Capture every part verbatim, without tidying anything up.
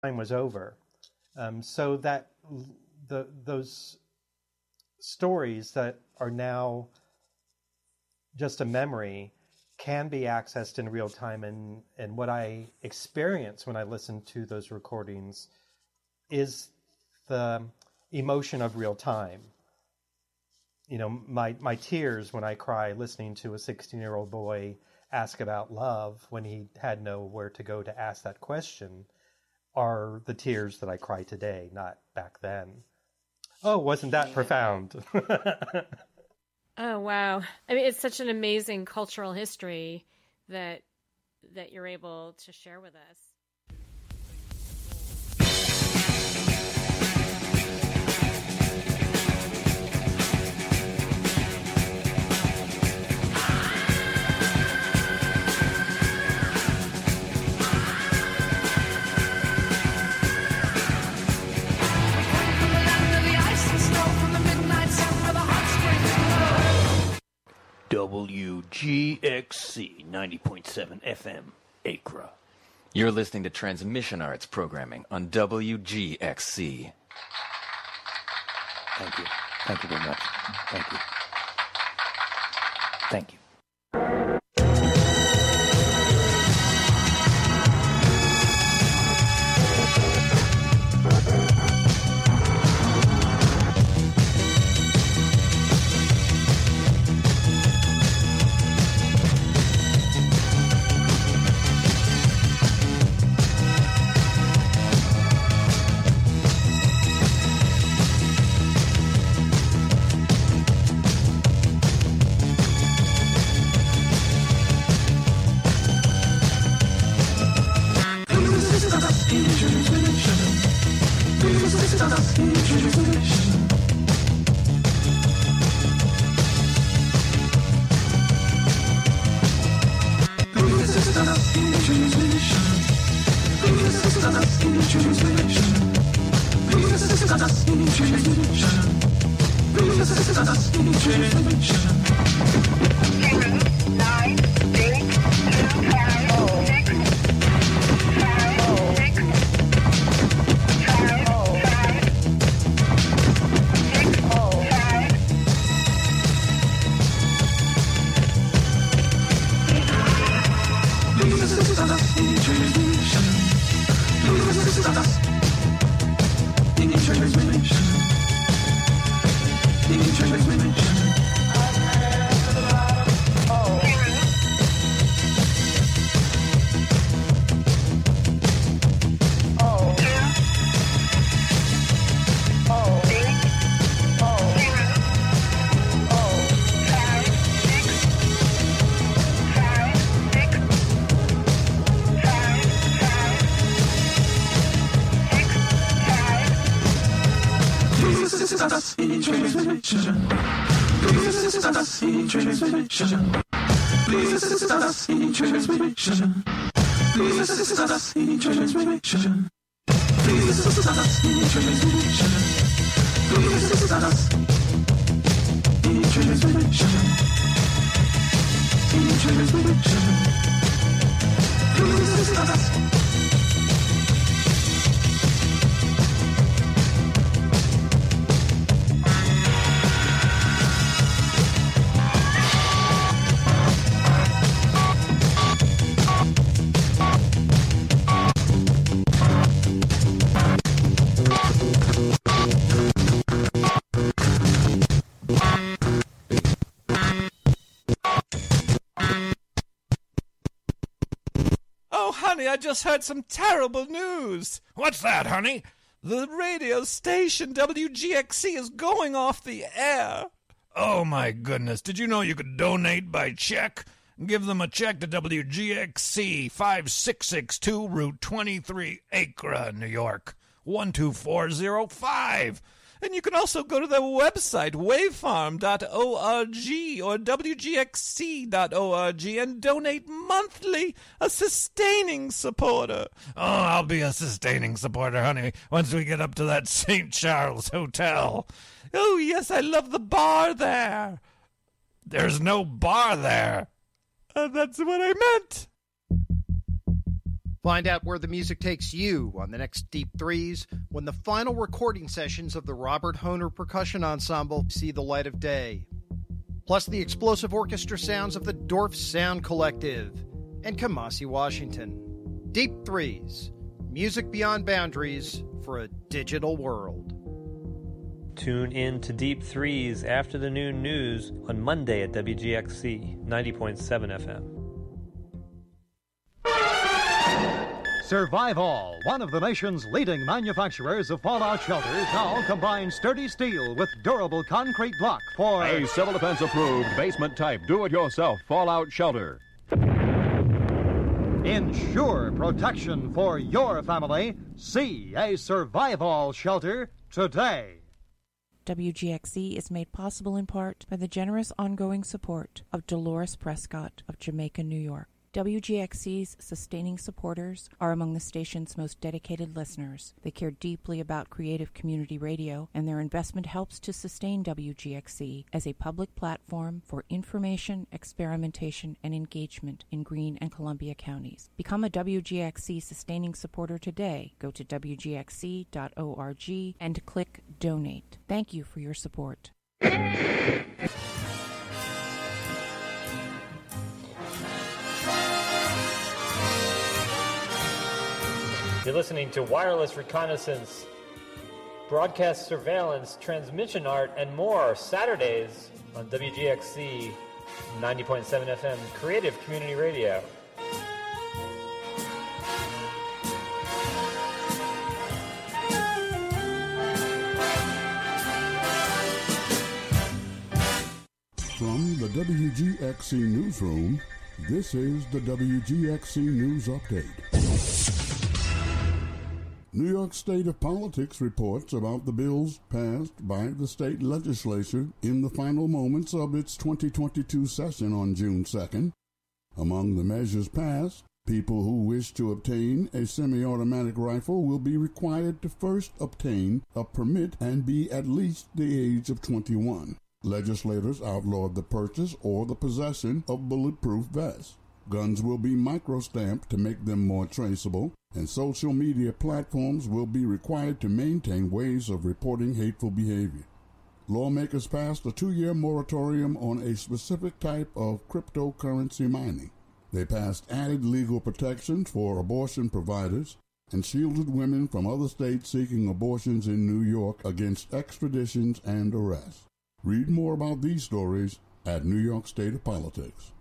time was over. Um, so that the those stories that are now just a memory can be accessed in real time. And, and what I experience when I listen to those recordings is the emotion of real time. You know, my, my tears when I cry listening to a sixteen-year-old boy ask about love when he had nowhere to go to ask that question are the tears that I cry today, not back then. Oh, wasn't that profound? Oh, wow. I mean, it's such an amazing cultural history that that you're able to share with us. W G X C ninety point seven F M, Acra. You're listening to Transmission Arts programming on W G X C. Thank you. Thank you very much. Thank you. Thank you. I just heard some terrible news. What's that, honey? The radio station W G X C is going off the air. Oh, my goodness. Did you know you could donate by check? Give them a check to W G X C five six six two Route twenty-three, Acra, New York, one two four zero five. And you can also go to their website, wavefarm dot org or W G X C dot org, and donate monthly, a sustaining supporter. Oh, I'll be a sustaining supporter, honey, once we get up to that Saint Charles Hotel. Oh, yes, I love the bar there. There's no bar there. Uh, that's what I meant. Find out where the music takes you on the next Deep Threes when the final recording sessions of the Robert Hohner Percussion Ensemble see the light of day. Plus the explosive orchestra sounds of the Dorf Sound Collective and Kamasi, Washington. Deep Threes, music beyond boundaries for a digital world. Tune in to Deep Threes after the noon news on Monday at W G X C ninety point seven F M. Survival, one of the nation's leading manufacturers of fallout shelters, now combines sturdy steel with durable concrete block for a Civil Defense approved basement type do-it-yourself fallout shelter. Ensure protection for your family. See a Survival shelter today. W G X C is made possible in part by the generous ongoing support of Dolores Prescott of Jamaica, New York. W G X C's sustaining supporters are among the station's most dedicated listeners. They care deeply about creative community radio, and their investment helps to sustain W G X C as a public platform for information, experimentation, and engagement in Greene and Columbia counties. Become a W G X C sustaining supporter today. Go to W G X C dot org and click Donate. Thank you for your support. You're listening to Wireless Reconnaissance, Broadcast Surveillance, Transmission Art, and more Saturdays on W G X C ninety point seven F M, Creative Community Radio. From the W G X C Newsroom, this is the W G X C News Update. New York State of Politics reports about the bills passed by the state legislature in the final moments of its twenty twenty-two session on June second. Among the measures passed, people who wish to obtain a semi-automatic rifle will be required to first obtain a permit and be at least the age of twenty-one. Legislators outlawed the purchase or the possession of bulletproof vests. Guns will be micro-stamped to make them more traceable, and social media platforms will be required to maintain ways of reporting hateful behavior. Lawmakers passed a two-year moratorium on a specific type of cryptocurrency mining. They passed added legal protections for abortion providers and shielded women from other states seeking abortions in New York against extraditions and arrests. Read more about these stories at New York State of Politics.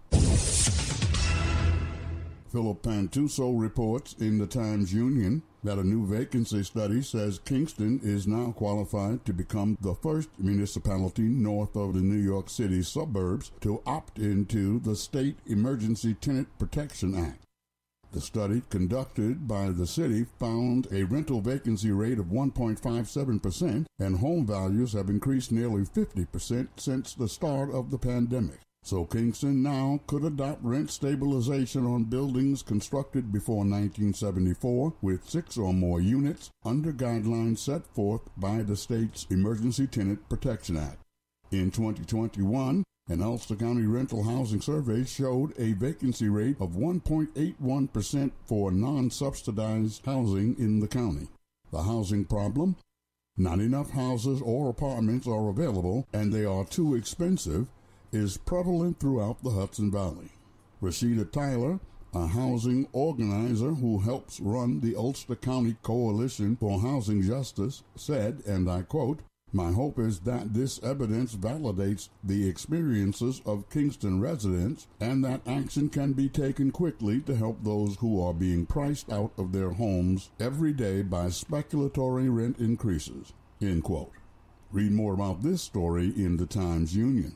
Philip Pantuso reports in the Times-Union that a new vacancy study says Kingston is now qualified to become the first municipality north of the New York City suburbs to opt into the State Emergency Tenant Protection Act. The study conducted by the city found a rental vacancy rate of one point five seven percent, and home values have increased nearly fifty percent since the start of the pandemic. So Kingston now could adopt rent stabilization on buildings constructed before nineteen seventy-four with six or more units under guidelines set forth by the state's Emergency Tenant Protection Act. In twenty twenty-one, an Ulster County rental housing survey showed a vacancy rate of one point eight one percent for non-subsidized housing in the county. The housing problem? Not enough houses or apartments are available, and they are too expensive, is prevalent throughout the Hudson Valley. Rashida Tyler, a housing organizer who helps run the Ulster County Coalition for Housing Justice, said, and I quote, "My hope is that this evidence validates the experiences of Kingston residents and that action can be taken quickly to help those who are being priced out of their homes every day by speculatory rent increases." End quote. Read more about this story in the Times-Union.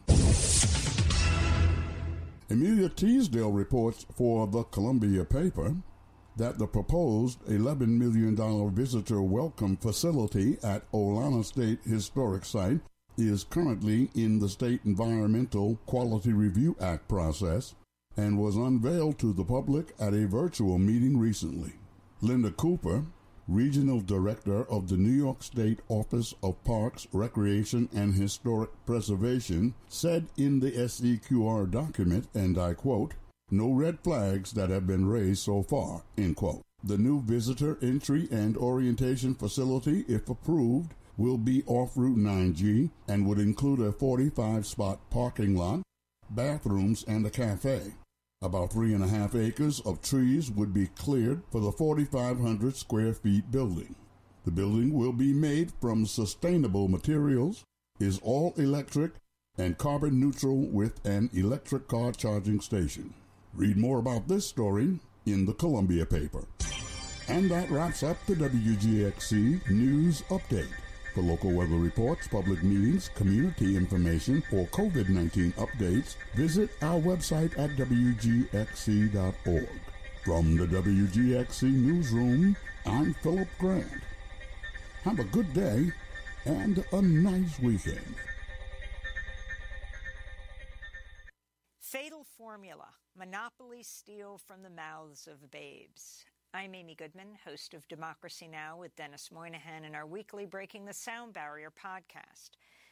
Amelia Teasdale reports for the Columbia paper that the proposed eleven million dollars visitor welcome facility at Olana State Historic Site is currently in the State Environmental Quality Review Act process and was unveiled to the public at a virtual meeting recently. Linda Cooper, Regional Director of the New York State Office of Parks, Recreation, and Historic Preservation, said in the S E Q R document, and I quote, "No red flags that have been raised so far," end quote. The new visitor entry and orientation facility, if approved, will be off Route nine G and would include a forty-five spot parking lot, bathrooms, and a cafe. About three and a half acres of trees would be cleared for the forty-five hundred square feet building. The building will be made from sustainable materials, is all electric, and carbon neutral with an electric car charging station. Read more about this story in the Columbia paper. And that wraps up the W G X C News Update. For local weather reports, public meetings, community information, or COVID nineteen updates, visit our website at W G X C dot org. From the W G X C Newsroom, I'm Philip Grant. Have a good day and a nice weekend. Fatal Formula, monopolies steal from the mouths of babes. I'm Amy Goodman, host of Democracy Now! With Dennis Moynihan and our weekly Breaking the Sound Barrier podcast.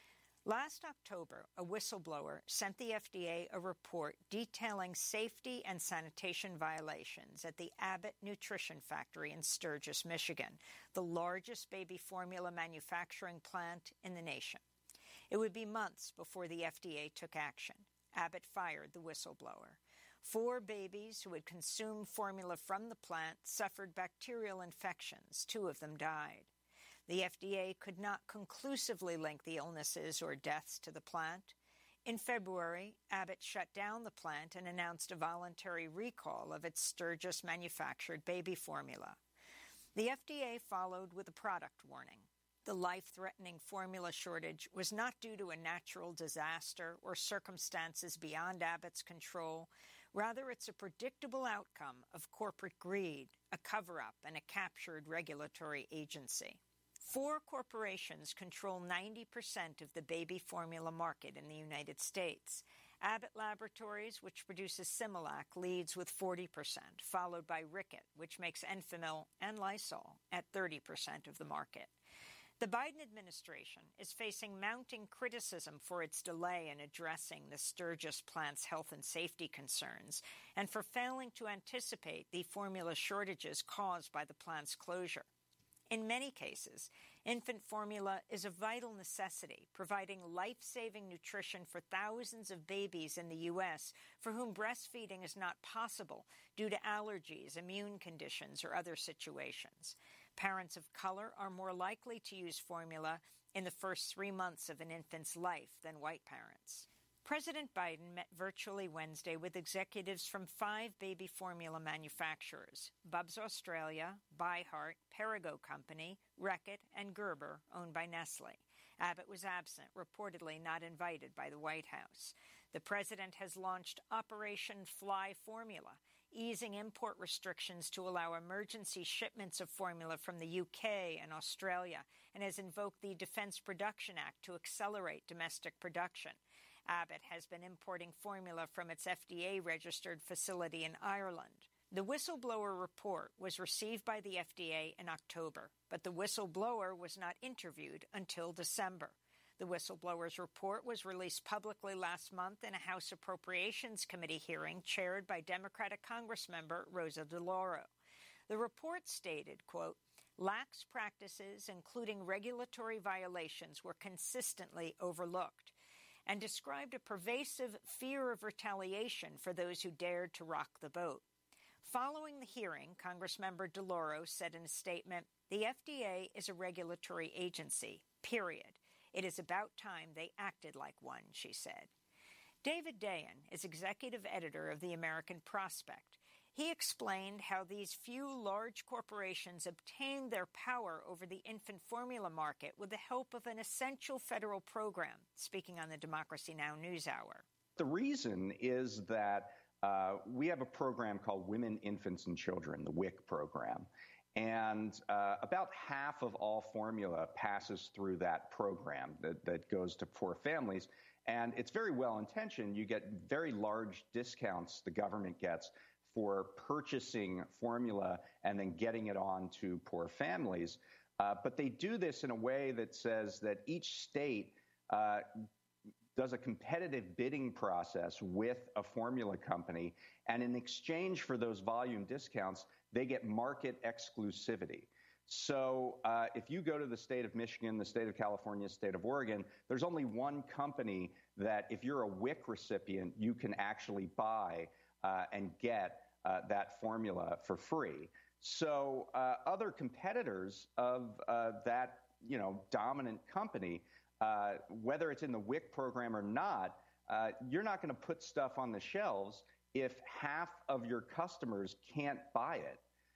Last October, a whistleblower sent the F D A a report detailing safety and sanitation violations at the Abbott Nutrition Factory in Sturgis, Michigan, the largest baby formula manufacturing plant in the nation. It would be months before the F D A took action. Abbott fired the whistleblower. Four babies who had consumed formula from the plant suffered bacterial infections. Two of them died. The F D A could not conclusively link the illnesses or deaths to the plant. In February, Abbott shut down the plant and announced a voluntary recall of its Sturgis manufactured baby formula. The F D A followed with a product warning. The life-threatening formula shortage was not due to a natural disaster or circumstances beyond Abbott's control. Rather, it's a predictable outcome of corporate greed, a cover-up, and a captured regulatory agency. Four corporations control ninety percent of the baby formula market in the United States. Abbott Laboratories, which produces Similac, leads with forty percent, followed by Rickett, which makes Enfamil and Lysol, at thirty percent of the market. The Biden administration is facing mounting criticism for its delay in addressing the Sturgis plant's health and safety concerns and for failing to anticipate the formula shortages caused by the plant's closure. In many cases, infant formula is a vital necessity, providing life-saving nutrition for thousands of babies in the U S for whom breastfeeding is not possible due to allergies, immune conditions, or other situations. Parents of color are more likely to use formula in the first three months of an infant's life than white parents. President Biden met virtually Wednesday with executives from five baby formula manufacturers: Bubs Australia, ByHeart, Perrigo Company, Reckitt, and Gerber, owned by Nestle. Abbott was absent, reportedly not invited by the White House. The president has launched Operation Fly Formula, easing import restrictions to allow emergency shipments of formula from the U K and Australia, and has invoked the Defense Production Act to accelerate domestic production. Abbott has been importing formula from its F D A-registered facility in Ireland. The whistleblower report was received by the F D A in October, but the whistleblower was not interviewed until December. The whistleblower's report was released publicly last month in a House Appropriations Committee hearing chaired by Democratic Congressmember Rosa DeLauro. The report stated, quote, "Lax practices, including regulatory violations, were consistently overlooked," and described a pervasive fear of retaliation for those who dared to rock the boat. Following the hearing, Congressmember DeLauro said in a statement, "The F D A is a regulatory agency, period. It is about time they acted like one," she said. David Dayen is executive editor of the American Prospect. He explained how these few large corporations obtained their power over the infant formula market with the help of an essential federal program, speaking on the Democracy Now! NewsHour. The reason is that uh, we have a program called Women, Infants, and Children, the W I C program. And uh, about half of all formula passes through that program that, that goes to poor families. And it's very well-intentioned. You get very large discounts the government gets for purchasing formula and then getting it on to poor families. Uh, but they do this in a way that says that each state uh, does a competitive bidding process with a formula company. And in exchange for those volume discounts, they get market exclusivity. So uh, if you go to the state of Michigan, the state of California, state of Oregon, there's only one company that if you're a W I C recipient, you can actually buy uh, and get uh, that formula for free. So uh, other competitors of uh, that, you know, dominant company, uh, whether it's in the W I C program or not, uh, you're not going to put stuff on the shelves if half of your customers can't buy it.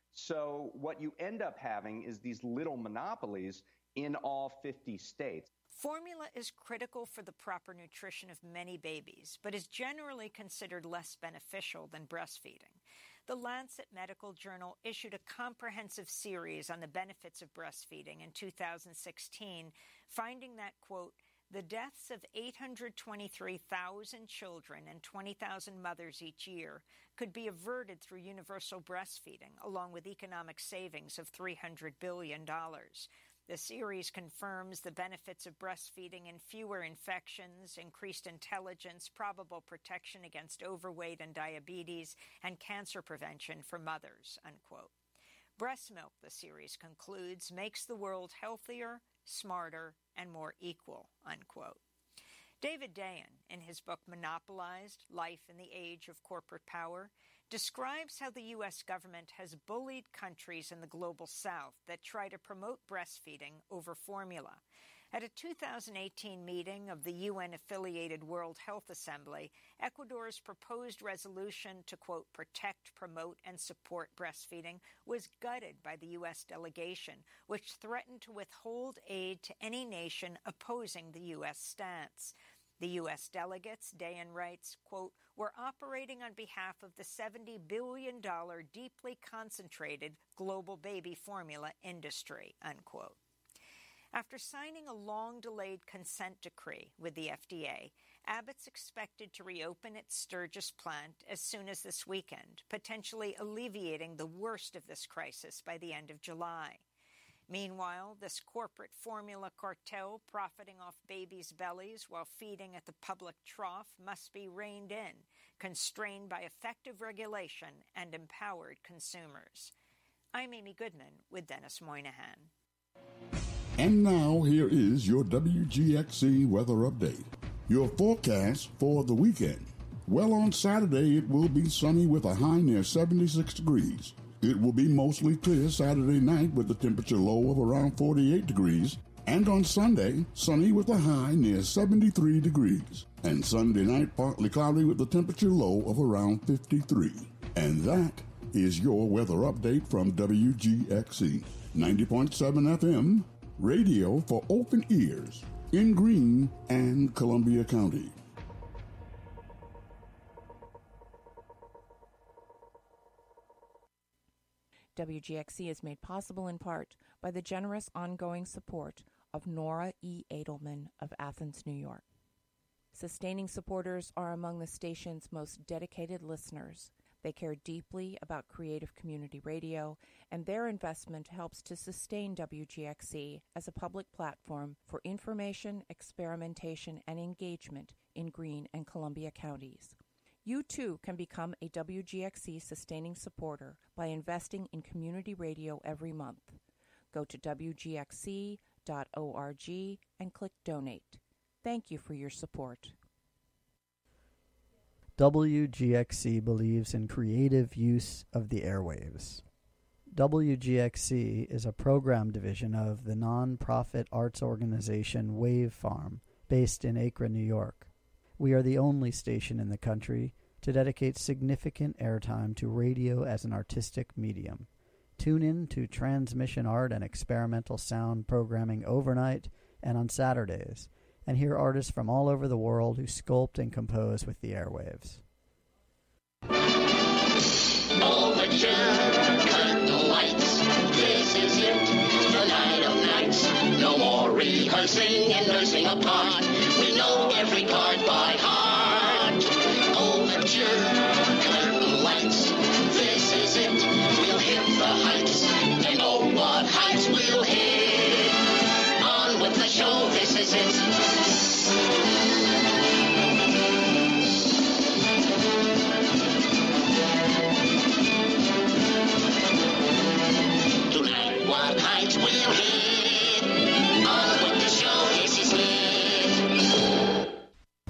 So what you end up having is these little monopolies in all fifty states. Formula is critical for the proper nutrition of many babies, but is generally considered less beneficial than breastfeeding. The Lancet Medical Journal issued a comprehensive series on the benefits of breastfeeding in two thousand sixteen, finding that, quote, the deaths of eight hundred twenty-three thousand children and twenty thousand mothers each year could be averted through universal breastfeeding, along with economic savings of three hundred billion dollars. The series confirms the benefits of breastfeeding in fewer infections, increased intelligence, probable protection against overweight and diabetes, and cancer prevention for mothers, unquote. Breast milk, the series concludes, makes the world healthier, smarter, and more equal, unquote. David Dayen, in his book Monopolized, Life in the Age of Corporate Power, describes how the U S government has bullied countries in the global south that try to promote breastfeeding over formula. At a two thousand eighteen meeting of the U N-affiliated World Health Assembly, Ecuador's proposed resolution to, quote, protect, promote, and support breastfeeding was gutted by the U S delegation, which threatened to withhold aid to any nation opposing the U S stance. The U S delegates, Dayen writes, quote, were operating on behalf of the seventy billion dollars deeply concentrated global baby formula industry, unquote. After signing a long-delayed consent decree with the F D A, Abbott's expected to reopen its Sturgis plant as soon as this weekend, potentially alleviating the worst of this crisis by the end of July. Meanwhile, this corporate formula cartel profiting off babies' bellies while feeding at the public trough must be reined in, constrained by effective regulation and empowered consumers. I'm Amy Goodman with Dennis Moynihan. And now, here is your W G X C weather update. Your forecast for the weekend. Well, on Saturday, it will be sunny with a high near seventy-six degrees. It will be mostly clear Saturday night with a temperature low of around forty-eight degrees. And on Sunday, sunny with a high near seventy-three degrees. And Sunday night, partly cloudy with a temperature low of around fifty-three. And that is your weather update from W G X C ninety point seven F M, radio for open ears in Greene and Columbia County. W G X C is made possible in part by the generous ongoing support of Nora E. Edelman of Athens, New York. Sustaining supporters are among the station's most dedicated listeners. They care deeply about creative community radio, and their investment helps to sustain W G X C as a public platform for information, experimentation, and engagement in Greene and Columbia counties. You too can become a W G X C sustaining supporter by investing in community radio every month. Go to W G X C dot org and click Donate. Thank you for your support. W G X C believes in creative use of the airwaves. W G X C is a program division of the non-profit arts organization Wave Farm, based in Acre, New York. We are the only station in the country to dedicate significant airtime to radio as an artistic medium. Tune in to transmission art and experimental sound programming overnight and on Saturdays, and hear artists from all over the world who sculpt and compose with the airwaves. Overture, curtain lights, this is it, the night of nights. No more rehearsing and nursing a part. We know every part by heart. Overture, curtain lights, this is it. We'll hit the heights, and oh, what heights we'll hit. On with the show, this is it.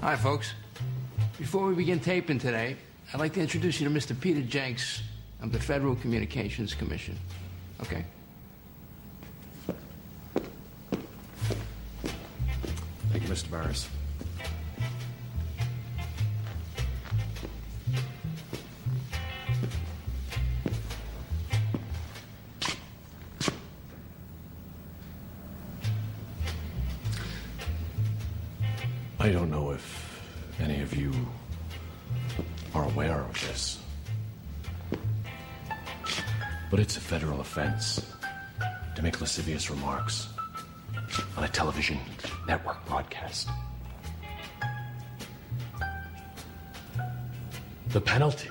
Hi, folks. Before we begin taping today, I'd like to introduce you to Mister Peter Jenks of the Federal Communications Commission. Okay. Thank you, Mister Barris. I don't know if any of you are aware of this, but it's a federal offense to make lascivious remarks on a television network broadcast. The penalty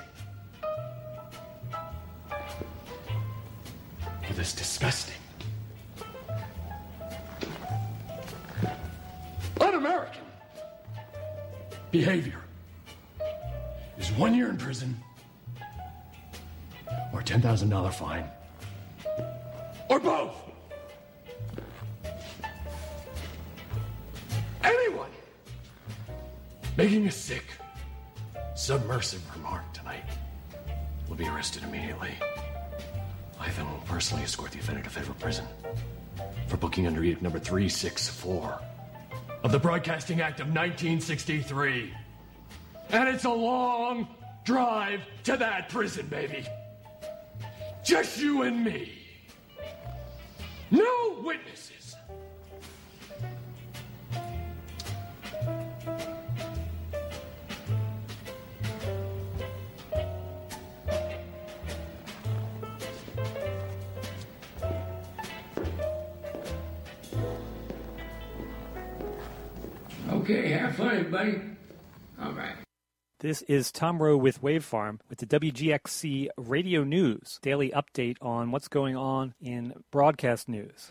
for this disgusting, un-American behavior is one year in prison or a ten thousand dollars fine or both. Anyone making a sick, submersive remark tonight will be arrested immediately. I then will personally escort the offender to federal prison for booking under Edict number three sixty-four of the Broadcasting Act of nineteen sixty-three. And it's a long drive to that prison, baby. Just you and me. No witnesses. Okay, have fun, everybody. All right. This is Tom Rowe with Wave Farm with the W G X C Radio News, daily update on what's going on in broadcast news.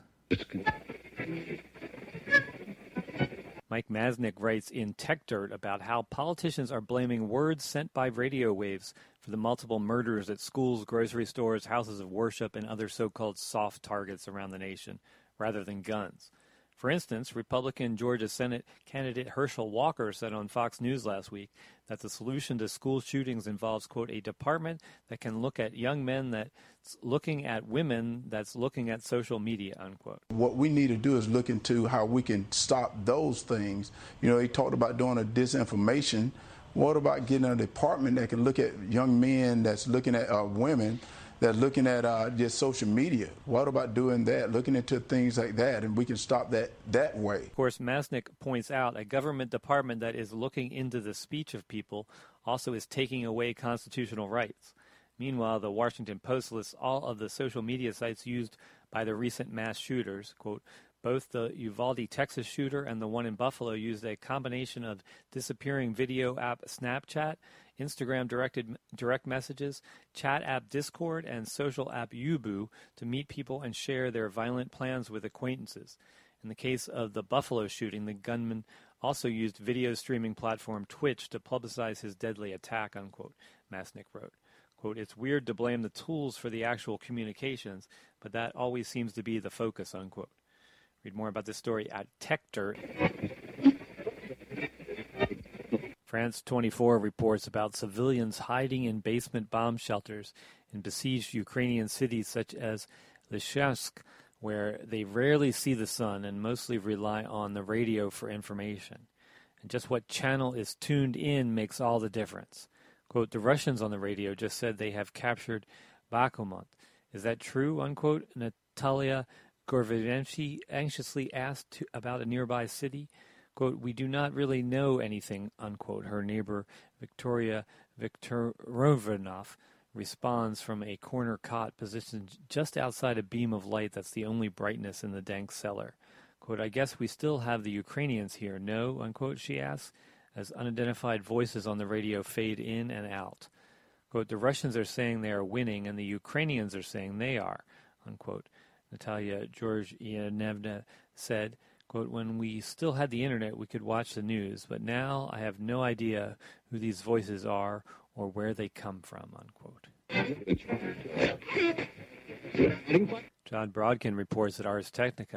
Mike Masnick writes in Tech Dirt about how politicians are blaming words sent by radio waves for the multiple murders at schools, grocery stores, houses of worship, and other so-called soft targets around the nation, rather than guns. For instance, Republican Georgia Senate candidate Herschel Walker said on Fox News last week that the solution to school shootings involves, quote, a department that can look at young men that's looking at women that's looking at social media, unquote. What we need to do is look into how we can stop those things. You know, he talked about doing a disinformation. What about getting a department that can look at young men that's looking at uh, women that's looking at uh, just social media? What about doing that, looking into things like that, and we can stop that that way? Of course, Masnick points out a government department that is looking into the speech of people also is taking away constitutional rights. Meanwhile, the Washington Post lists all of the social media sites used by the recent mass shooters. Quote, both the Uvalde, Texas shooter and the one in Buffalo used a combination of disappearing video app Snapchat, Instagram directed direct messages, chat app Discord, and social app Yubu to meet people and share their violent plans with acquaintances. In the case of the Buffalo shooting, the gunman also used video streaming platform Twitch to publicize his deadly attack, unquote, Masnick wrote. Quote, it's weird to blame the tools for the actual communications, but that always seems to be the focus, unquote. Read more about this story at Tech Dirt. France twenty-four reports about civilians hiding in basement bomb shelters in besieged Ukrainian cities such as Lysychansk, where they rarely see the sun and mostly rely on the radio for information. And just what channel is tuned in makes all the difference. Quote, the Russians on the radio just said they have captured Bakhmut. Is that true, unquote? Natalia Gorvevensky anxiously asked to, about a nearby city. Quote, we do not really know anything, unquote. Her neighbor, Victoria Viktorovna, responds from a corner cot positioned just outside a beam of light that's the only brightness in the dank cellar. Quote, I guess we still have the Ukrainians here, no, unquote, she asks, as unidentified voices on the radio fade in and out. Quote, the Russians are saying they are winning and the Ukrainians are saying they are, unquote. Natalia Georgievna said, quote, when we still had the internet, we could watch the news, but now I have no idea who these voices are or where they come from, unquote. John Brodkin reports at Ars Technica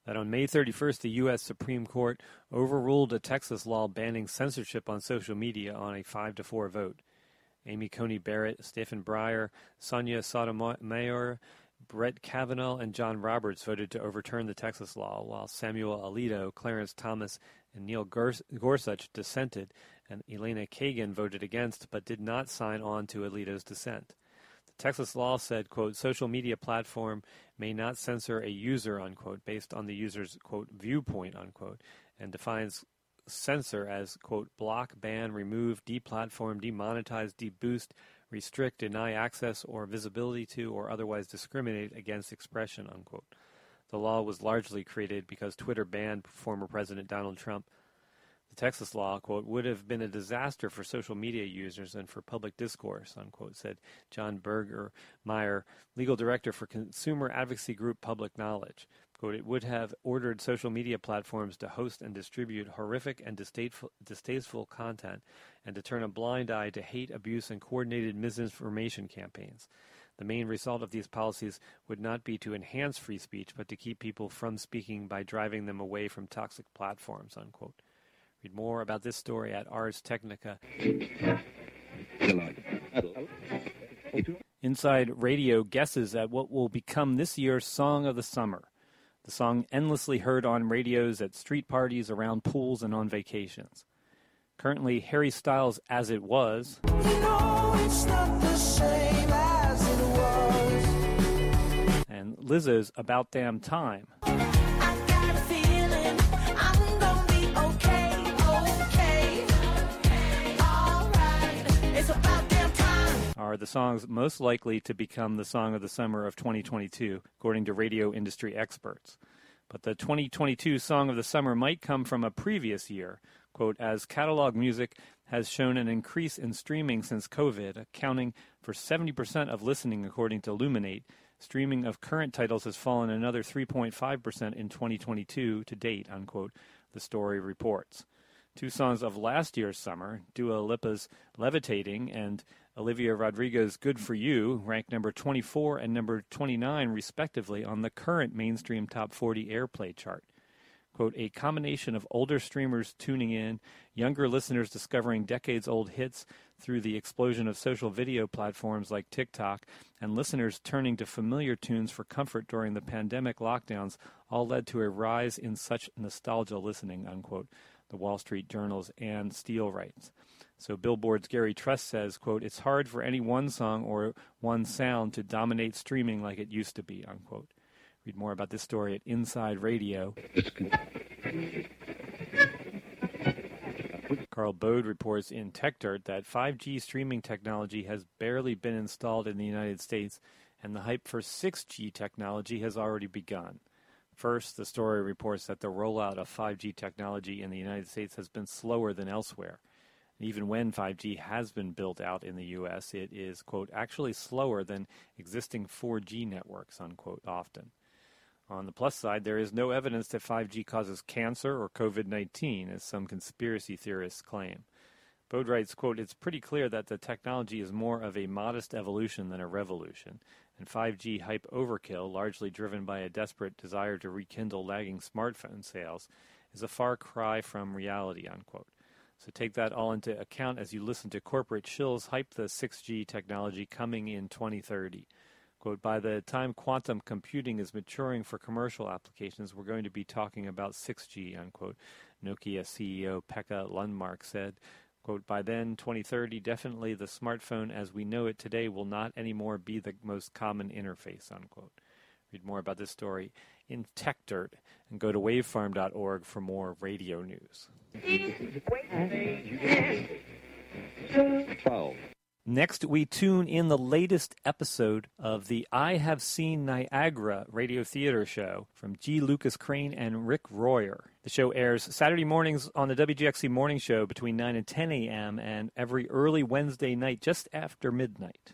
that on May thirty-first, the U S Supreme Court overruled a Texas law banning censorship on social media on a five to four vote. Amy Coney Barrett, Stephen Breyer, Sonia Sotomayor, Brett Kavanaugh, and John Roberts voted to overturn the Texas law, while Samuel Alito, Clarence Thomas, and Neil Gorsuch dissented, and Elena Kagan voted against but did not sign on to Alito's dissent. The Texas law said, quote, social media platform may not censor a user, unquote, based on the user's, quote, viewpoint, unquote, and defines censor as, quote, block, ban, remove, deplatform, demonetize, deboost, restrict, deny access or visibility to, or otherwise discriminate against expression, unquote. The law was largely created because Twitter banned former President Donald Trump. The Texas law, quote, would have been a disaster for social media users and for public discourse, unquote, said John Berger Meyer, legal director for consumer advocacy group Public Knowledge. Quote, it would have ordered social media platforms to host and distribute horrific and distasteful, distasteful content and to turn a blind eye to hate, abuse, and coordinated misinformation campaigns. The main result of these policies would not be to enhance free speech, but to keep people from speaking by driving them away from toxic platforms, unquote. Read more about this story at Ars Technica. Inside Radio guesses at what will become this year's Song of the Summer. The song endlessly heard on radios at street parties, around pools, and on vacations. Currently, Harry Styles' As It Was. You know it's not the same as it was. And Lizzo's About Damn Time. I got a feeling I'm gonna be okay, okay. All right, it's about damn time. Are the songs most likely to become the song of the summer of twenty twenty-two, according to radio industry experts. But the twenty twenty-two song of the summer might come from a previous year. Quote, as catalog music has shown an increase in streaming since COVID, accounting for seventy percent of listening according to Luminate, streaming of current titles has fallen another three point five percent in twenty twenty-two to date, unquote, the story reports. Two songs of last year's summer, Dua Lipa's Levitating and Olivia Rodrigo's Good For You, ranked number twenty-four and number twenty-nine, respectively, on the current mainstream Top forty airplay chart. Quote, a combination of older streamers tuning in, younger listeners discovering decades-old hits through the explosion of social video platforms like TikTok, and listeners turning to familiar tunes for comfort during the pandemic lockdowns all led to a rise in such nostalgia listening, unquote, the Wall Street Journal's Ann Steele writes. So Billboard's Gary Truss says, quote, it's hard for any one song or one sound to dominate streaming like it used to be, unquote. Read more about this story at Inside Radio. Carl Bode reports in TechDirt that five G streaming technology has barely been installed in the United States, and the hype for six G technology has already begun. First, the story reports that the rollout of five G technology in the United States has been slower than elsewhere. Even when five G has been built out in the U S, it is, quote, actually slower than existing four G networks, unquote, often. On the plus side, there is no evidence that five G causes cancer or COVID nineteen, as some conspiracy theorists claim. Bode writes, quote, it's pretty clear that the technology is more of a modest evolution than a revolution, and five G hype overkill, largely driven by a desperate desire to rekindle lagging smartphone sales, is a far cry from reality, unquote. So take that all into account as you listen to corporate shills hype the six G technology coming in twenty thirty. Quote, by the time quantum computing is maturing for commercial applications, we're going to be talking about six G, unquote. Nokia C E O Pekka Lundmark said, quote, by then, twenty thirty, definitely the smartphone as we know it today will not anymore be the most common interface, unquote. Read more about this story in TechDirt and go to wavefarm dot org for more radio news. twelve. Next, we tune in the latest episode of the I Have Seen Niagara radio theater show from G. Lucas Crane and Rick Royer. The show airs Saturday mornings on the W G X C Morning Show between nine and ten a.m. and every early Wednesday night just after midnight.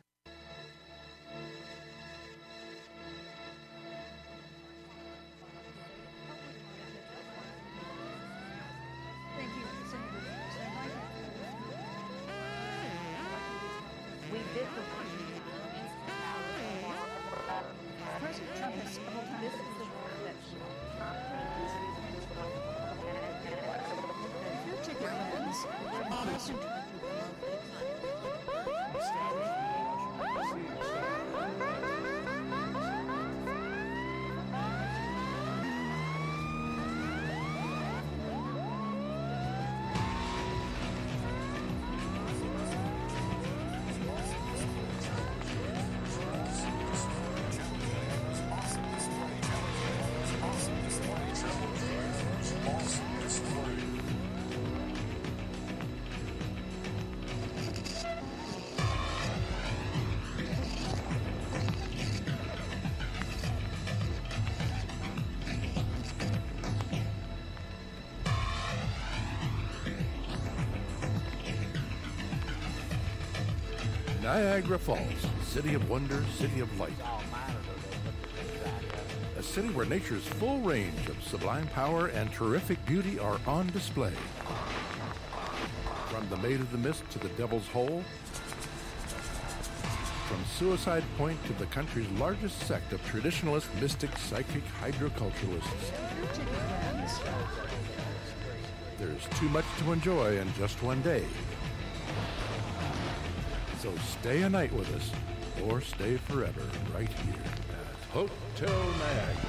President Trump has several times Niagara Falls, city of wonder, city of light. A city where nature's full range of sublime power and terrific beauty are on display. From the Maid of the Mist to the Devil's Hole, from Suicide Point to the country's largest sect of traditionalist, mystic, psychic hydroculturalists. There's too much to enjoy in just one day. So stay a night with us, or stay forever right here at Hotel Niagara.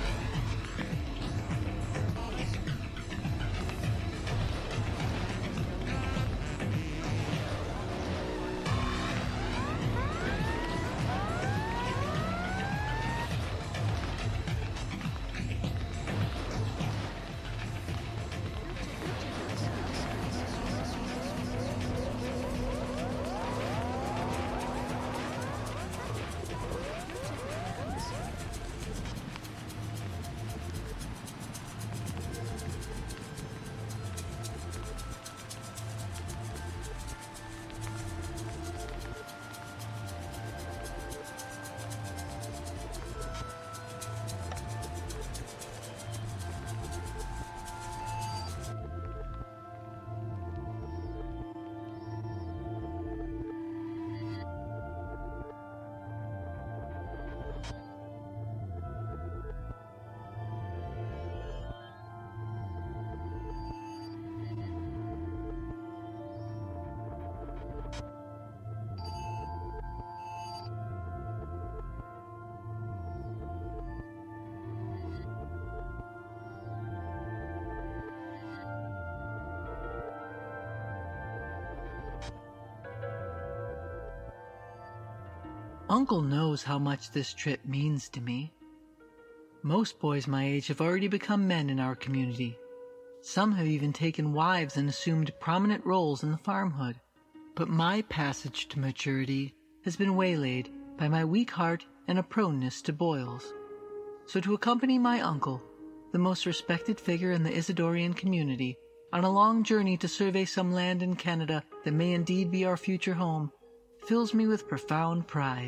Uncle knows how much this trip means to me. Most boys my age have already become men in our community. Some have even taken wives and assumed prominent roles in the farmhood. But my passage to maturity has been waylaid by my weak heart and a proneness to boils. So to accompany my uncle, the most respected figure in the Isidorian community, on a long journey to survey some land in Canada that may indeed be our future home, fills me with profound pride.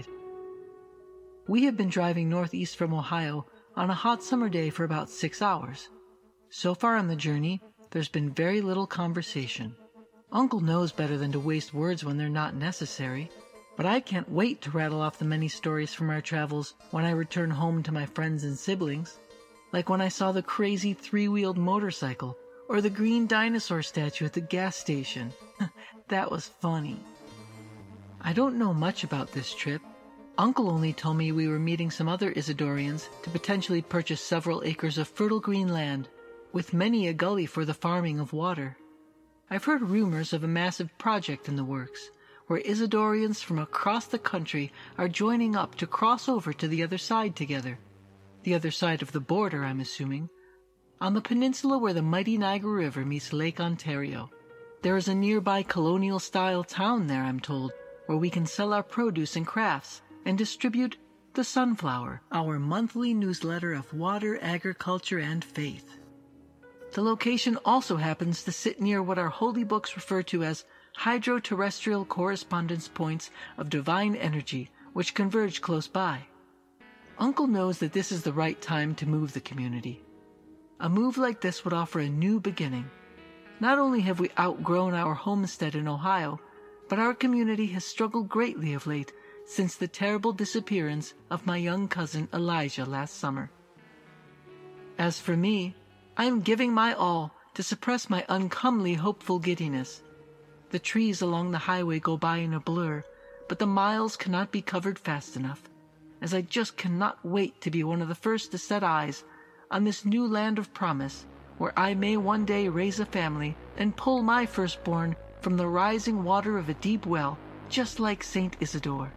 We have been driving northeast from Ohio on a hot summer day for about six hours. So far on the journey, there's been very little conversation. Uncle knows better than to waste words when they're not necessary, but I can't wait to rattle off the many stories from our travels when I return home to my friends and siblings, like when I saw the crazy three-wheeled motorcycle or the green dinosaur statue at the gas station. That was funny. I don't know much about this trip. Uncle only told me we were meeting some other Isidorians to potentially purchase several acres of fertile green land, with many a gully for the farming of water. I've heard rumors of a massive project in the works, where Isidorians from across the country are joining up to cross over to the other side together. The other side of the border, I'm assuming. On the peninsula where the mighty Niagara River meets Lake Ontario. There is a nearby colonial-style town there, I'm told, where we can sell our produce and crafts and distribute The Sunflower, our monthly newsletter of water, agriculture, and faith. The location also happens to sit near what our holy books refer to as hydro-terrestrial correspondence points of divine energy, which converge close by. Uncle knows that this is the right time to move the community. A move like this would offer a new beginning. Not only have we outgrown our homestead in Ohio, but our community has struggled greatly of late since the terrible disappearance of my young cousin Elijah last summer. As for me, I am giving my all to suppress my uncomely hopeful giddiness. The trees along the highway go by in a blur, but the miles cannot be covered fast enough, as I just cannot wait to be one of the first to set eyes on this new land of promise, where I may one day raise a family and pull my firstborn from the rising water of a deep well, just like Saint Isidore.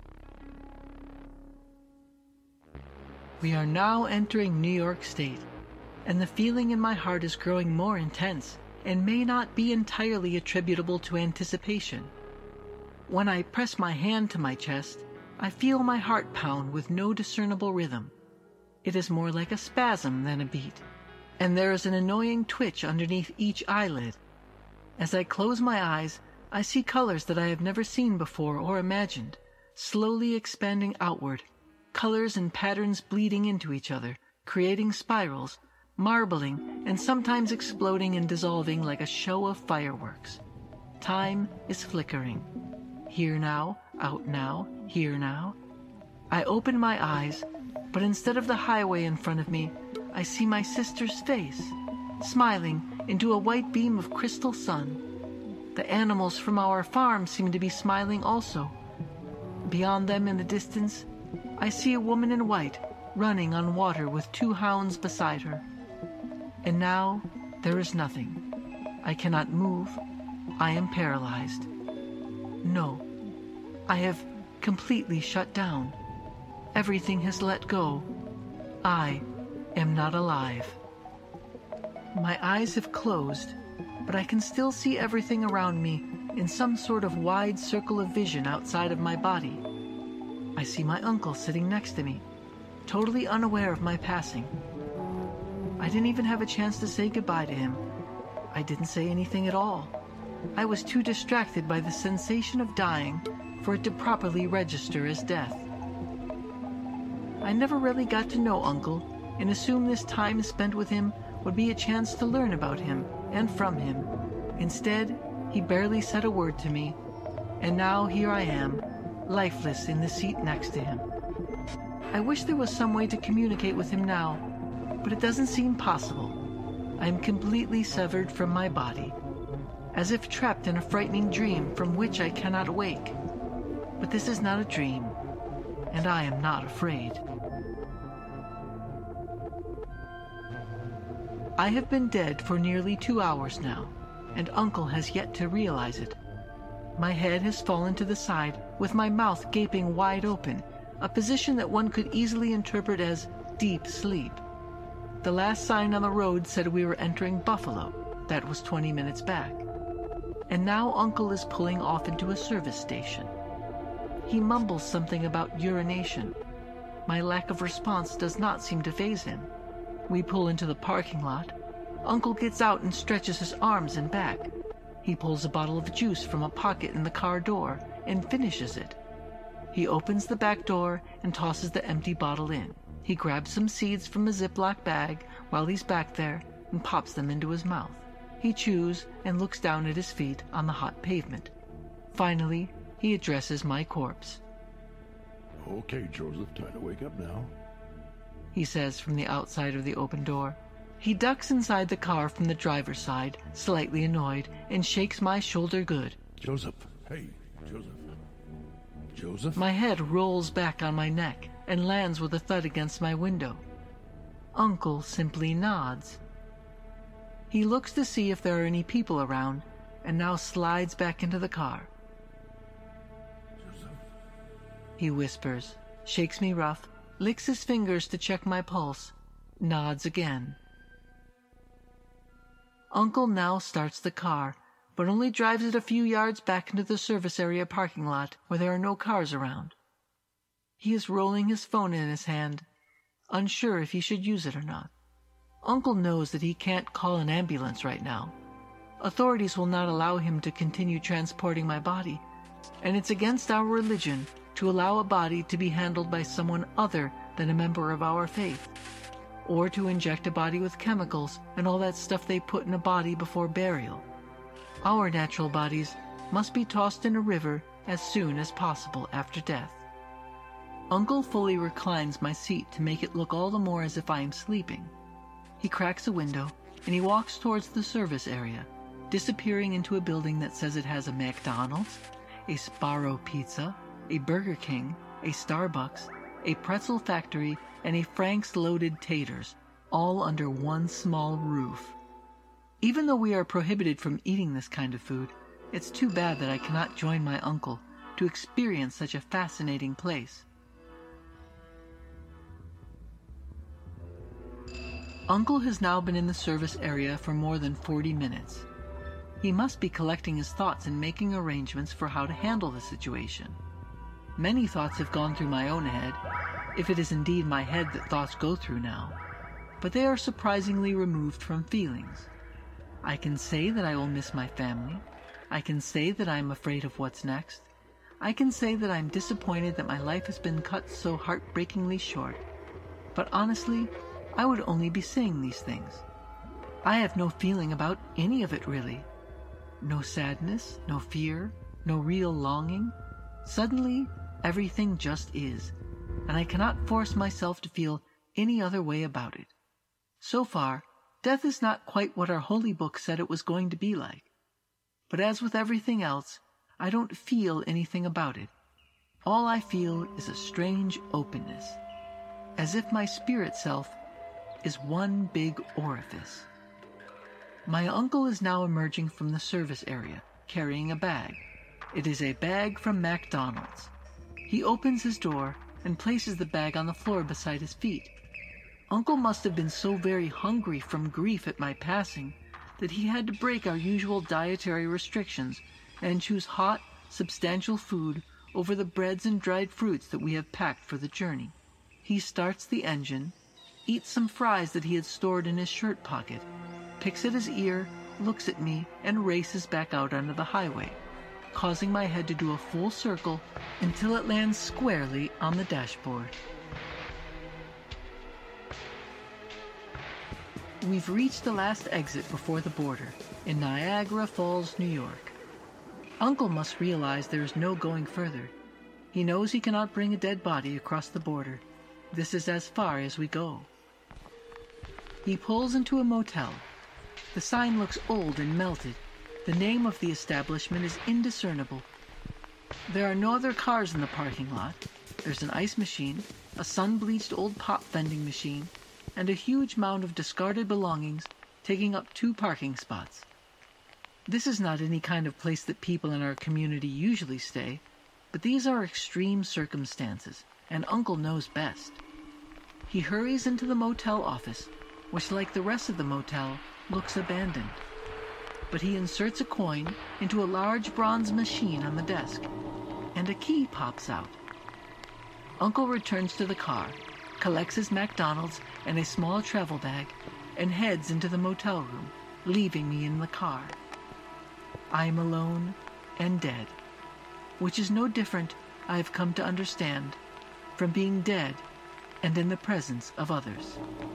We are now entering New York State, and the feeling in my heart is growing more intense and may not be entirely attributable to anticipation. When I press my hand to my chest, I feel my heart pound with no discernible rhythm. It is more like a spasm than a beat, and there is an annoying twitch underneath each eyelid. As I close my eyes, I see colors that I have never seen before or imagined, slowly expanding outward, colors and patterns bleeding into each other, creating spirals, marbling, and sometimes exploding and dissolving like a show of fireworks. Time is flickering. Here now, out now, here now. I open my eyes, but instead of the highway in front of me, I see my sister's face, smiling into a white beam of crystal sun. The animals from our farm seem to be smiling also. Beyond them in the distance, I see a woman in white running on water with two hounds beside her. And now there is nothing. I cannot move. I am paralyzed. No, I have completely shut down. Everything has let go. I am not alive. My eyes have closed, but I can still see everything around me in some sort of wide circle of vision outside of my body. I see my uncle sitting next to me, totally unaware of my passing. I didn't even have a chance to say goodbye to him. I didn't say anything at all. I was too distracted by the sensation of dying for it to properly register as death. I never really got to know Uncle and assumed this time spent with him would be a chance to learn about him and from him. Instead, he barely said a word to me, and now here I am, lifeless in the seat next to him. I wish there was some way to communicate with him now, but it doesn't seem possible. I am completely severed from my body, as if trapped in a frightening dream from which I cannot wake. But this is not a dream, and I am not afraid. I have been dead for nearly two hours now, and Uncle has yet to realize it. My head has fallen to the side, with my mouth gaping wide open, a position that one could easily interpret as deep sleep. The last sign on the road said we were entering Buffalo. That was twenty minutes back. And now Uncle is pulling off into a service station. He mumbles something about urination. My lack of response does not seem to faze him. We pull into the parking lot. Uncle gets out and stretches his arms and back. He pulls a bottle of juice from a pocket in the car door and finishes it. He opens the back door and tosses the empty bottle in. He grabs some seeds from a Ziploc bag while he's back there and pops them into his mouth. He chews and looks down at his feet on the hot pavement. Finally, he addresses my corpse. Okay, Joseph, time to wake up now. He says from the outside of the open door. He ducks inside the car from the driver's side, slightly annoyed, and shakes my shoulder good. Joseph, hey, Joseph. Joseph? My head rolls back on my neck and lands with a thud against my window. Uncle simply nods. He looks to see if there are any people around, and now slides back into the car. Joseph? He whispers, shakes me rough, licks his fingers to check my pulse, nods again. Uncle now starts the car, but only drives it a few yards back into the service area parking lot where there are no cars around. He is rolling his phone in his hand, unsure if he should use it or not. Uncle knows that he can't call an ambulance right now. Authorities will not allow him to continue transporting my body, and it's against our religion to allow a body to be handled by someone other than a member of our faith, or to inject a body with chemicals and all that stuff they put in a body before burial. Our natural bodies must be tossed in a river as soon as possible after death. Uncle fully reclines my seat to make it look all the more as if I am sleeping. He cracks a window, and he walks towards the service area. disappearing into a building that says it has a McDonald's, a Sparrow Pizza, a Burger King, a Starbucks, a pretzel factory, and a Frank's Loaded Taters, all under one small roof. Even though we are prohibited from eating this kind of food, it's too bad that I cannot join my uncle to experience such a fascinating place. Uncle has now been in the service area for more than forty minutes. He must be collecting his thoughts and making arrangements for how to handle the situation. Many thoughts have gone through my own head, if it is indeed my head that thoughts go through now, but they are surprisingly removed from feelings. I can say that I will miss my family. I can say that I am afraid of what's next. I can say that I am disappointed that my life has been cut so heartbreakingly short. But honestly, I would only be saying these things. I have no feeling about any of it, really. No sadness, no fear, no real longing. Suddenly, everything just is, and I cannot force myself to feel any other way about it. So far, death is not quite what our holy book said it was going to be like. But as with everything else, I don't feel anything about it. All I feel is a strange openness, as if my spirit self is one big orifice. My uncle is now emerging from the service area, carrying a bag. It is a bag from McDonald's. He opens his door and places the bag on the floor beside his feet. Uncle must have been so very hungry from grief at my passing that he had to break our usual dietary restrictions and choose hot, substantial food over the breads and dried fruits that we have packed for the journey. He starts the engine, eats some fries that he had stored in his shirt pocket, picks at his ear, looks at me, and races back out onto the highway, causing my head to do a full circle until it lands squarely on the dashboard. We've reached the last exit before the border, in Niagara Falls, New York. Uncle must realize there is no going further. He knows he cannot bring a dead body across the border. This is as far as we go. He pulls into a motel. The sign looks old and melted. The name of the establishment is indiscernible. There are no other cars in the parking lot. There's an ice machine, a sun-bleached old pop vending machine, and a huge mound of discarded belongings taking up two parking spots. This is not any kind of place that people in our community usually stay, but these are extreme circumstances, and Uncle knows best. He hurries into the motel office, which, like the rest of the motel, looks abandoned. But he inserts a coin into a large bronze machine on the desk, and a key pops out. Uncle returns to the car, collects his McDonald's and a small travel bag, and heads into the motel room, leaving me in the car. I am alone and dead, which is no different, I have come to understand, from being dead and in the presence of others.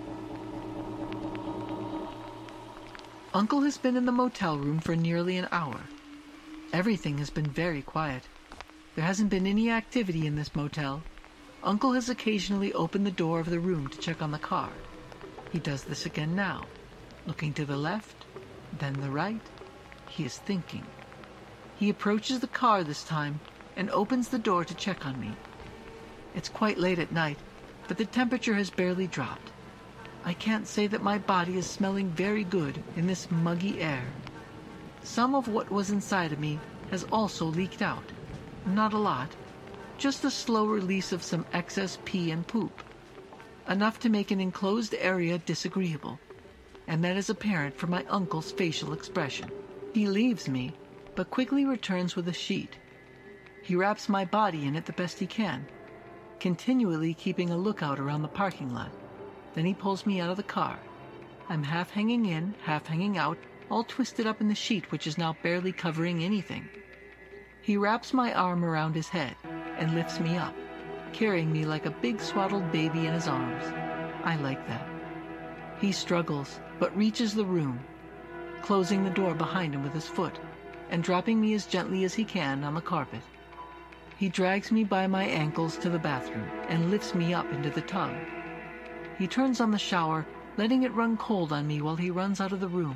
Uncle has been in the motel room for nearly an hour. Everything has been very quiet. There hasn't been any activity in this motel. Uncle has occasionally opened the door of the room to check on the car. He does this again now, looking to the left, then the right. He is thinking. He approaches the car this time and opens the door to check on me. It's quite late at night, but the temperature has barely dropped. I can't say that my body is smelling very good in this muggy air. Some of what was inside of me has also leaked out. Not a lot, just a slow release of some excess pee and poop. Enough to make an enclosed area disagreeable, and that is apparent from my uncle's facial expression. He leaves me, but quickly returns with a sheet. He wraps my body in it the best he can, continually keeping a lookout around the parking lot. Then he pulls me out of the car. I'm half hanging in, half hanging out, all twisted up in the sheet which is now barely covering anything. He wraps my arm around his head and lifts me up, carrying me like a big swaddled baby in his arms. I like that. He struggles, but reaches the room, closing the door behind him with his foot and dropping me as gently as he can on the carpet. He drags me by my ankles to the bathroom and lifts me up into the tub. He turns on the shower, letting it run cold on me while he runs out of the room,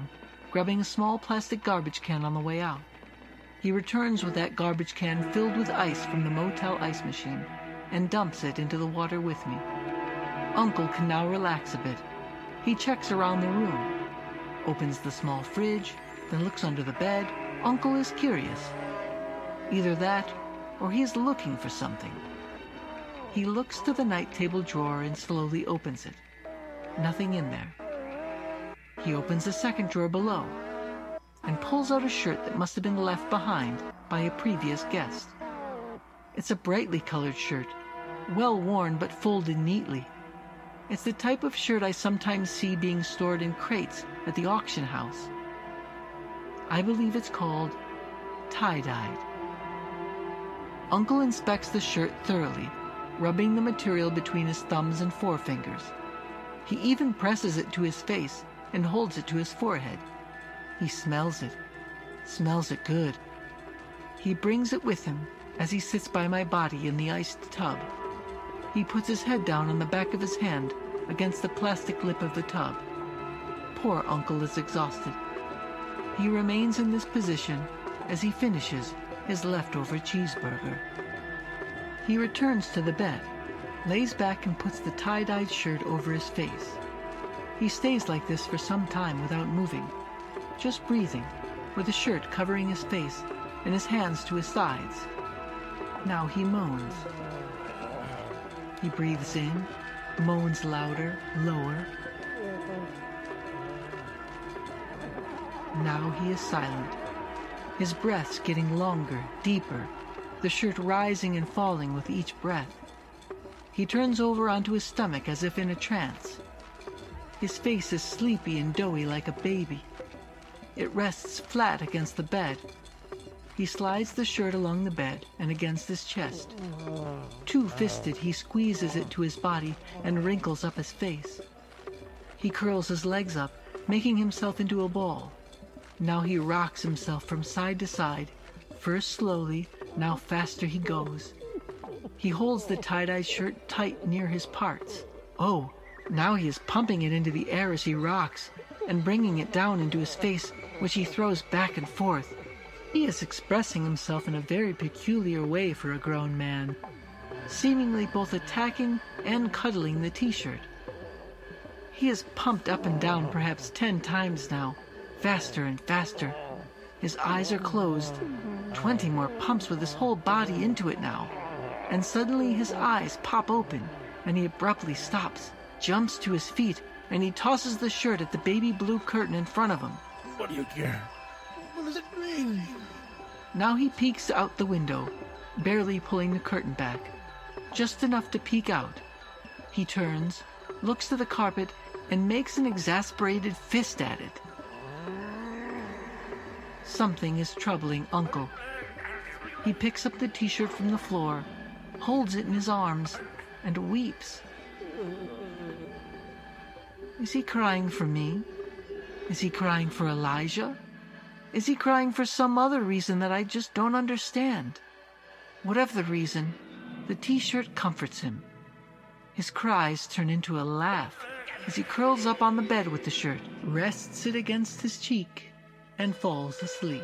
grabbing a small plastic garbage can on the way out. He returns with that garbage can filled with ice from the motel ice machine and dumps it into the water with me. Uncle can now relax a bit. He checks around the room, opens the small fridge, then looks under the bed. Uncle is curious. Either that, or he is looking for something. He looks to the night table drawer and slowly opens it. Nothing in there. He opens the second drawer below and pulls out a shirt that must have been left behind by a previous guest. It's a brightly colored shirt, well worn but folded neatly. It's the type of shirt I sometimes see being stored in crates at the auction house. I believe it's called tie-dyed. Uncle inspects the shirt thoroughly, rubbing the material between his thumbs and forefingers. He even presses it to his face and holds it to his forehead. He smells it, smells it good. He brings it with him as he sits by my body in the iced tub. He puts his head down on the back of his hand against the plastic lip of the tub. Poor Uncle is exhausted. He remains in this position as he finishes his leftover cheeseburger. He returns to the bed, lays back and puts the tie-dyed shirt over his face. He stays like this for some time without moving, just breathing, with the shirt covering his face and his hands to his sides. Now he moans. He breathes in, moans louder, lower. Now he is silent, his breaths getting longer, deeper, the shirt rising and falling with each breath. He turns over onto his stomach as if in a trance. His face is sleepy and doughy like a baby. It rests flat against the bed. He slides the shirt along the bed and against his chest. Two-fisted, he squeezes it to his body and wrinkles up his face. He curls his legs up, making himself into a ball. Now he rocks himself from side to side, first slowly, now faster he goes. He holds the tie-dye shirt tight near his parts. Oh, now he is pumping it into the air as he rocks and bringing it down into his face, which he throws back and forth. He is expressing himself in a very peculiar way for a grown man, seemingly both attacking and cuddling the t-shirt. He is pumped up and down perhaps ten times now, faster and faster. His eyes are closed. Twenty more pumps with his whole body into it now. And suddenly his eyes pop open, and he abruptly stops, jumps to his feet, and he tosses the shirt at the baby blue curtain in front of him. What do you care? What does it mean? Now he peeks out the window, barely pulling the curtain back, just enough to peek out. He turns, looks to the carpet, and makes an exasperated fist at it. Something is troubling Uncle. He picks up the t-shirt from the floor, holds it in his arms, and weeps. Is he crying for me? Is he crying for Elijah? Is he crying for some other reason that I just don't understand? Whatever the reason, the t-shirt comforts him. His cries turn into a laugh as he curls up on the bed with the shirt, rests it against his cheek, and falls asleep.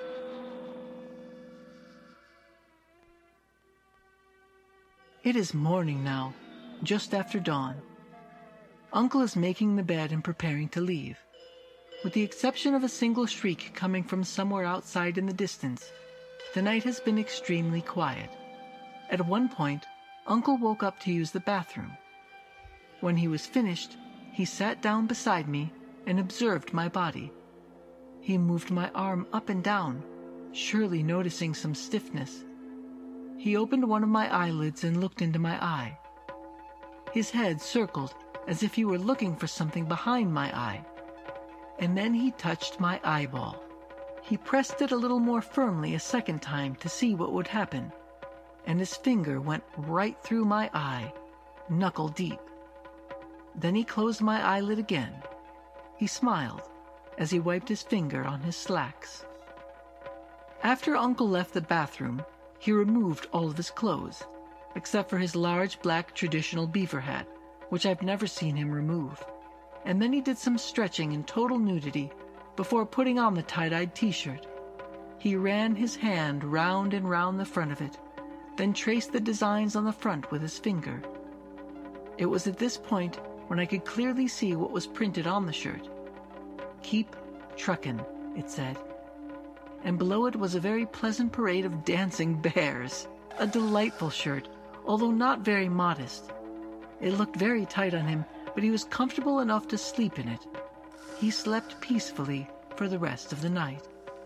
It is morning now, just after dawn. Uncle is making the bed and preparing to leave. With the exception of a single shriek coming from somewhere outside in the distance, the night has been extremely quiet. At one point, Uncle woke up to use the bathroom. When he was finished, he sat down beside me and observed my body. He moved my arm up and down, surely noticing some stiffness. He opened one of my eyelids and looked into my eye. His head circled as if he were looking for something behind my eye. And then he touched my eyeball. He pressed it a little more firmly a second time to see what would happen, and his finger went right through my eye, knuckle deep. Then he closed my eyelid again. He smiled as he wiped his finger on his slacks. After Uncle left the bathroom, he removed all of his clothes, except for his large black traditional beaver hat, which I've never seen him remove. And then he did some stretching in total nudity before putting on the tie-dyed t-shirt. He ran his hand round and round the front of it, then traced the designs on the front with his finger. It was at this point when I could clearly see what was printed on the shirt. "Keep truckin'," it said. And below it was a very pleasant parade of dancing bears. A delightful shirt, although not very modest. It looked very tight on him, but he was comfortable enough to sleep in it. He slept peacefully for the rest of the night.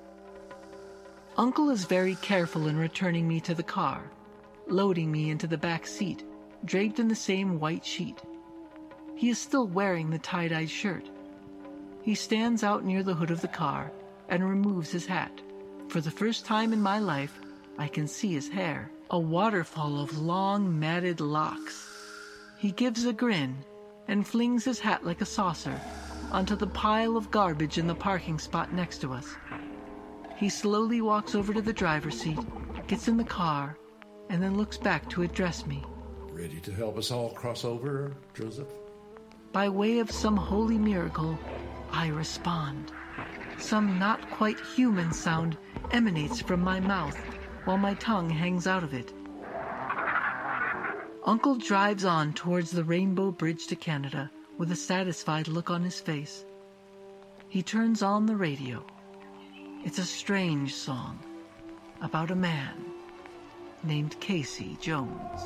Uncle is very careful in returning me to the car, loading me into the back seat, draped in the same white sheet. He is still wearing the tie-dyed shirt. He stands out near the hood of the car and removes his hat. For the first time in my life, I can see his hair, a waterfall of long, matted locks. He gives a grin and flings his hat like a saucer onto the pile of garbage in the parking spot next to us. He slowly walks over to the driver's seat, gets in the car, and then looks back to address me. Ready to help us all cross over, Joseph? By way of some holy miracle, I respond. Some not quite human sound emanates from my mouth while my tongue hangs out of it. Uncle drives on towards the Rainbow Bridge to Canada with a satisfied look on his face. He turns on the radio. It's a strange song about a man named Casey Jones.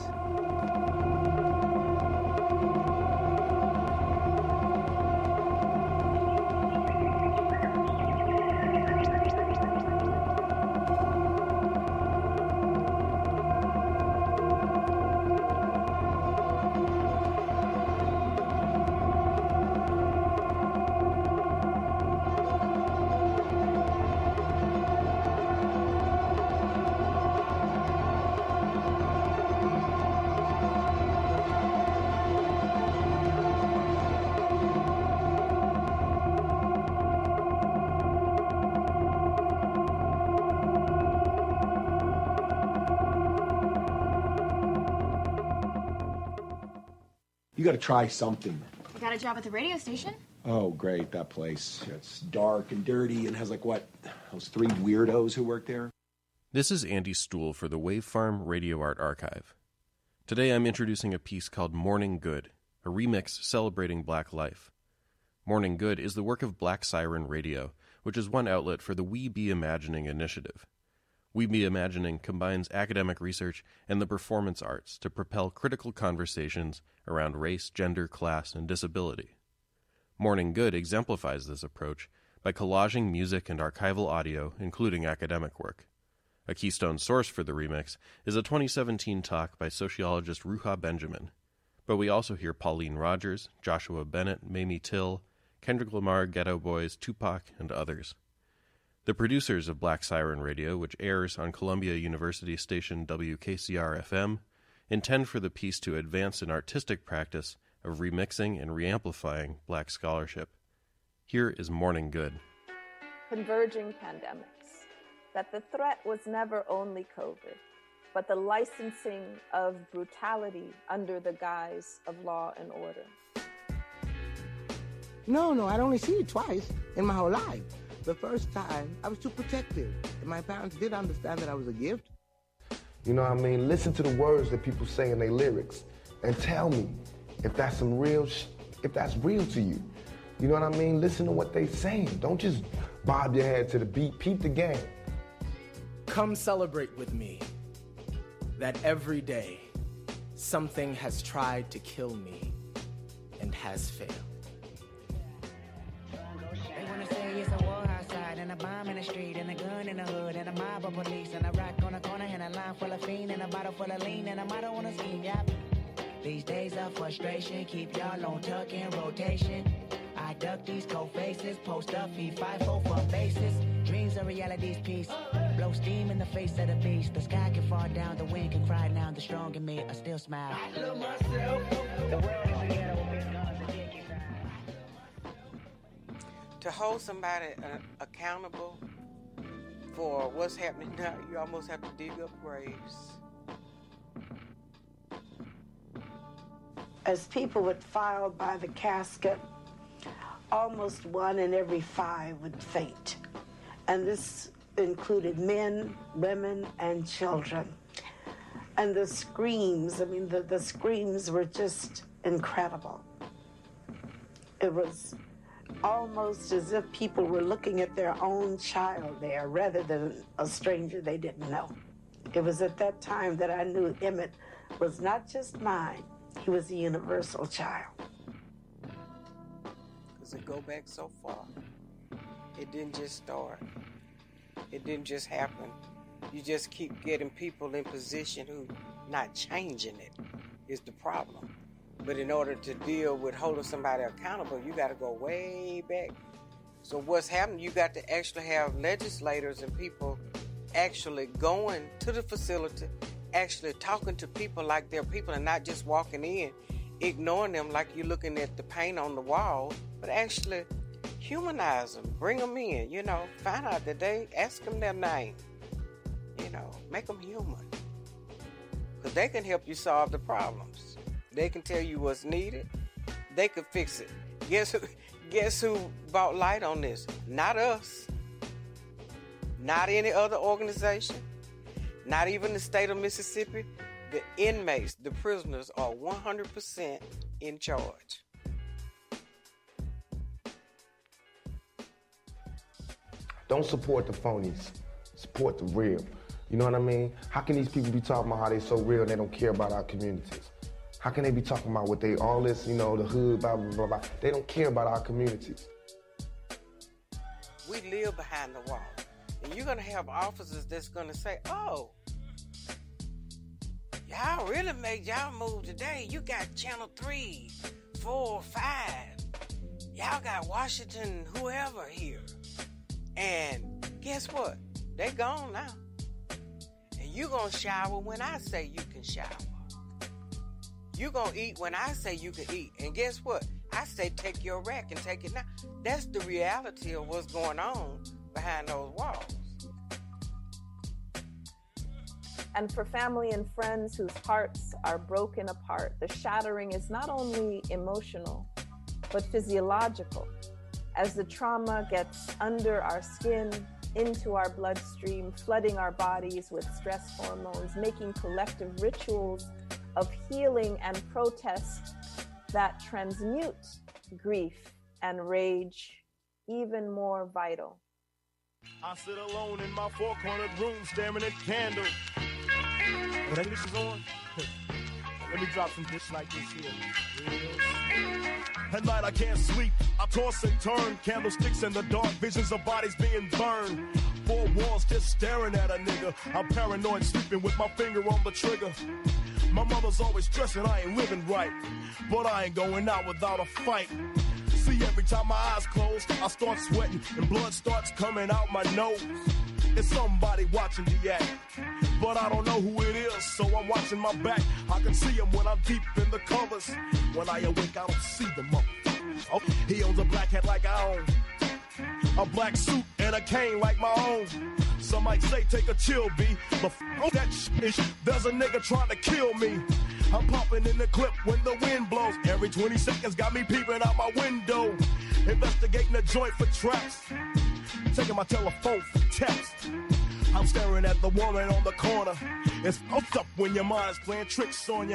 You got to try something. I got a job at the radio station. Oh, great, that place. It's dark and dirty and has like, what, those three weirdos who work there? This is Andy Stuhl for the Wave Farm Radio Art Archive. Today I'm introducing a piece called Morning Good, a remix celebrating Black life. Morning Good is the work of Black Siren Radio, which is one outlet for the We Be Imagining initiative. We Be Imagining combines academic research and the performance arts to propel critical conversations around race, gender, class, and disability. Morning Good exemplifies this approach by collaging music and archival audio, including academic work. A keystone source for the remix is a twenty seventeen talk by sociologist Ruha Benjamin, but we also hear Pauline Rogers, Joshua Bennett, Mamie Till, Kendrick Lamar, Ghetto Boys, Tupac, and others. The producers of Black Siren Radio, which airs on Columbia University station W K C R F M, intend for the piece to advance an artistic practice of remixing and reamplifying Black scholarship. Here is Morning Good. Converging pandemics, that the threat was never only COVID, but the licensing of brutality under the guise of law and order. No, no, I'd only seen you twice in my whole life. The first time, I was too protective. And my parents did understand that I was a gift. You know what I mean? Listen to the words that people say in their lyrics and tell me if that's some real, sh- if that's real to you. You know what I mean? Listen to what they saying. Don't just bob your head to the beat. Peep the game. Come celebrate with me that every day something has tried to kill me and has failed. They wanna say it's a war outside and a bomb in the street and a gun in the hood and a mob of police and a rock on the corner and a line full of fiend and a bottle full of lean and a motto on a scheme, yep. These days of frustration keep y'all on tuck in rotation. I duck these cold faces, post up, feed five four for bases. Dreams are reality's piece. Blow steam in the face of the beast. The sky can fall down, the wind can cry now. The strong in me, I still smile. I love myself. The world is a ghetto with guns and dick inside. To hold somebody uh, accountable for what's happening now, you almost have to dig up graves. As people would file by the casket, almost one in every five would faint. And this included men, women, and children. And the screams, I mean, the, the screams were just incredible. It was almost as if people were looking at their own child there rather than a stranger they didn't know. It was at that time that I knew Emmett was not just mine, he was a universal child. Because it go back so far. It didn't just start. It didn't just happen. You just keep getting people in position who not changing it is the problem. But in order to deal with holding somebody accountable, you got to go way back. So what's happening, you got to actually have legislators and people actually going to the facility, actually talking to people like they're people and not just walking in, ignoring them like you're looking at the paint on the wall, but actually humanize them, bring them in, you know, find out that they, ask them their name, you know, make them human. Because they can help you solve the problems. They can tell you what's needed. They could fix it. Guess who, guess who brought light on this? Not us. Not any other organization. Not even the state of Mississippi. The inmates, the prisoners, are one hundred percent in charge. Don't support the phonies. Support the real. You know what I mean? How can these people be talking about how they so real and they don't care about our communities? How can they be talking about what they, all this, you know, the hood, blah, blah, blah, blah. They don't care about our communities. We live behind the wall. And you're going to have officers that's going to say, oh, y'all really made y'all move today. You got Channel three, four, five. Y'all got Washington, whoever here. And guess what? They gone now. And you going to shower when I say you can shower. You gonna eat when I say you can eat. And guess what? I say take your rack and take it now. That's the reality of what's going on behind those walls. And for family and friends whose hearts are broken apart, the shattering is not only emotional, but physiological. As the trauma gets under our skin, into our bloodstream, flooding our bodies with stress hormones, making collective rituals of healing and protest that transmute grief and rage even more vital. I sit alone in my four-cornered room staring at candles. When that dish is on, let me drop some dish like this here. At night I can't sleep, I toss and turn, candlesticks in the dark, visions of bodies being burned. Four walls just staring at a nigga. I'm paranoid, sleeping with my finger on the trigger. My mother's always stressing I ain't living right, but I ain't going out without a fight. See, every time my eyes close, I start sweating and blood starts coming out my nose. It's somebody watching the act, but I don't know who it is, so I'm watching my back. I can see him when I'm deep in the covers. When I awake, I don't see the motherfucker. Oh, he owns a black hat like I own, a black suit and a cane like my own. Some might say take a chill, B, but f*** that shit. There's a nigga trying to kill me. I'm popping in the clip when the wind blows. Every twenty seconds got me peeping out my window. Investigating the joint for traps. Taking my telephone for text. I'm staring at the woman on the corner. It's fucked up when your mind's playing tricks on you.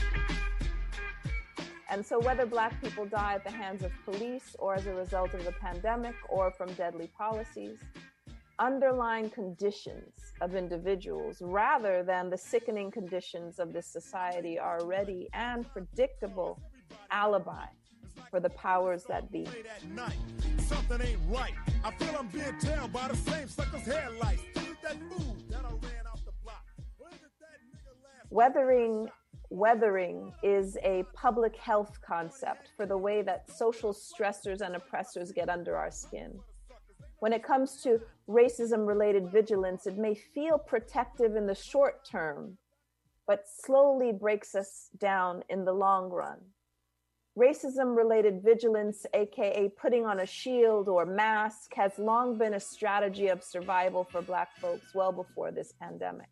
And so whether Black people die at the hands of police or as a result of the pandemic or from deadly policies, underlying conditions of individuals rather than the sickening conditions of this society are a ready and predictable alibi for the powers that be. Something ain't right. I feel I'm being tailed by the same sucker's headlights. Is it that fool that I ran off the block? Weathering Weathering is a public health concept for the way that social stressors and oppressors get under our skin. When it comes to racism-related vigilance, it may feel protective in the short term, but slowly breaks us down in the long run. Racism-related vigilance, aka putting on a shield or mask, has long been a strategy of survival for Black folks well before this pandemic.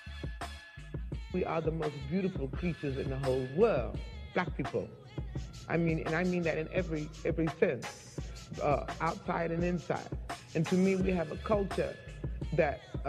We are the most beautiful creatures in the whole world, Black people. I mean, and I mean that in every every sense, uh, outside and inside. And to me, we have a culture that uh,